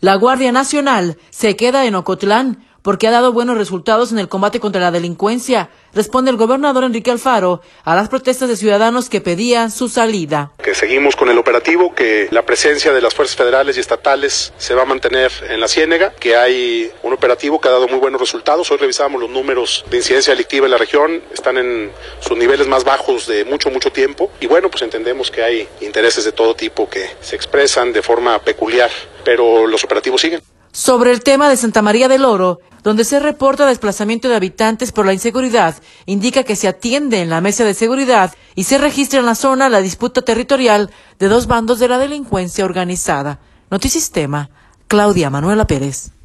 La Guardia Nacional se queda en Ocotlán porque ha dado buenos resultados en el combate contra la delincuencia, responde el gobernador Enrique Alfaro a las protestas de ciudadanos que pedían su salida. Que seguimos con el operativo, que la presencia de las fuerzas federales y estatales se va a mantener en la Ciénega, que hay un operativo que ha dado muy buenos resultados. Hoy revisamos los números de incidencia delictiva en la región, están en sus niveles más bajos de mucho tiempo, y bueno, pues entendemos que hay intereses de todo tipo que se expresan de forma peculiar, pero los operativos siguen. Sobre el tema de Santa María del Oro, donde se reporta desplazamiento de habitantes por la inseguridad, indica que se atiende en la mesa de seguridad y se registra en la zona la disputa territorial de dos bandos de la delincuencia organizada. Notisistema, Claudia Manuela Pérez.